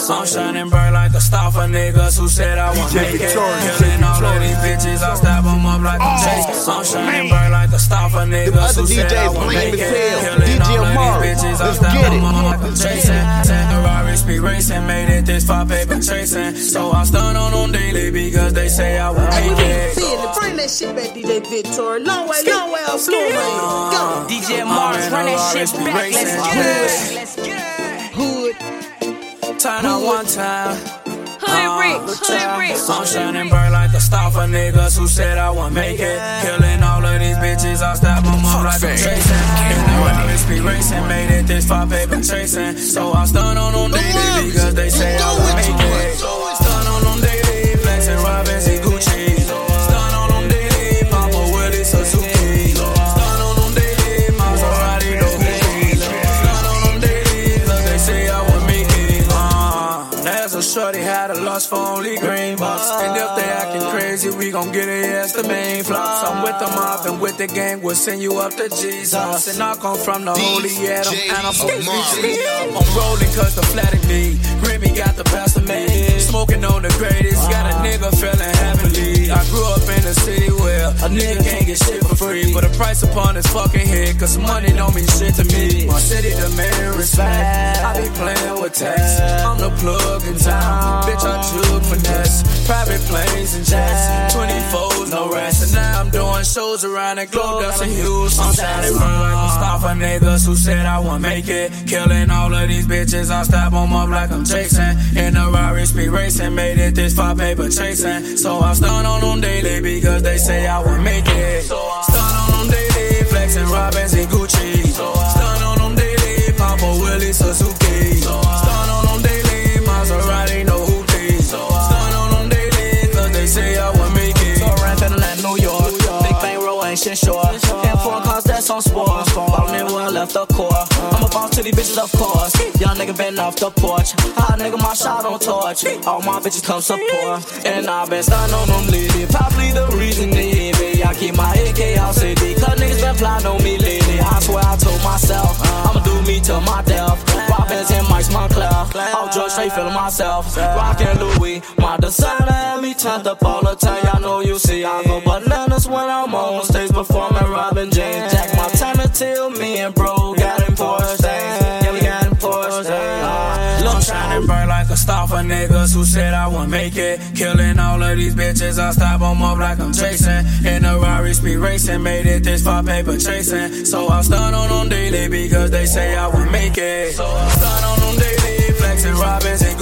I'm shining bright like a star for niggas who said I won't make it. Killing all of these bitches, I'll stab them up like I'm Jason. I'm shining bright like a star for niggas who said I won't make it. Killing all of these bitches, I'll stab them up like I'm Jason. Ferrari speed racing, made it this far, paper chasing. So I stun on them daily because they say I won't make it. Bring that shit back, DJ Victor. Long way up, slow way. Go. DJ Mars, run that shit back. Let's get it. Hood. Turn on one time. Hood bricks. I'm shining bright like a star for niggas who said I won't make it. Killing all of these bitches, I'll stab them up like I'm chasing. Ferrari speed racing, made it this far, paper chasing. So I stun on them daily because they say I won't make it. Stun on them daily, flexing Robins and Gucci. Stun on them daily, Papa Willie Suzuki. Stun on them daily, Maserati Dope. Stun on them daily, cause they say I won't make it. There's a shorty had a loss for only green bucks. And if they acting crazy, we gon' get it, yes, the main flux. I'm with the mob and with the gang, we'll send you up to Jesus. And I come from the holy Adam, and I'm rolling cause the flat in me. Remy got the best of me. Smoking on the greatest, got a nigga feeling heavenly. I grew up in a city where a nigga can't get shit for free. But the price upon his fucking head, cause money don't mean shit to me. My city demand respect, I be playing with text. I'm the plug in town, bitch I took finesse. Private planes and jets, 24s, no rest. And now I'm doing shows around the globe, that's a huge. I'm shining bright like a star for niggas who said I won't make it. Killing all of these bitches, I'll stab them up like I'm Jason. In a Ferrari speed racing, made it this far, paper chasing. So I stun on them daily because they say I won't make it. Stun on them daily, flexing Robins and Gucci. Stun on them daily, Papa Willie Suzuki. Stun on them daily, Maserati no hoopty. Stun on them daily cause they say I won't make it. So I ran better than New York. Big bang roll, ain't shit sure. And foreign cars, that's on sports. Ballin' in where I left the core. I'm a boss to these bitches, of course. Young nigga been off the porch. Hot nigga, my shot on torch. All my bitches come support. And I been stunning on them lately. Probably the reason they hate me. I keep my AK out city. Cause niggas been flying on me lately. I swear I told myself, I'ma do me till my death. Robins and Mike's Montclair. Out George straight feeling myself. Rockin' Louis. My designer had me turned up all the time. Y'all know you see I go bananas when I'm on stage performing Robin James. Jack Montana till me and bro got in Porsche things. Yeah, we got in Porsche things. I'm shining bright like a star for niggas who said I won't make it. Killing all of these bitches, I'll stab them up like I'm Jason. In a Ferrari speed racing, made it this far, paper chasing. So I stun on them daily because they say I won't make it. So I stun on them daily, flexing Robins and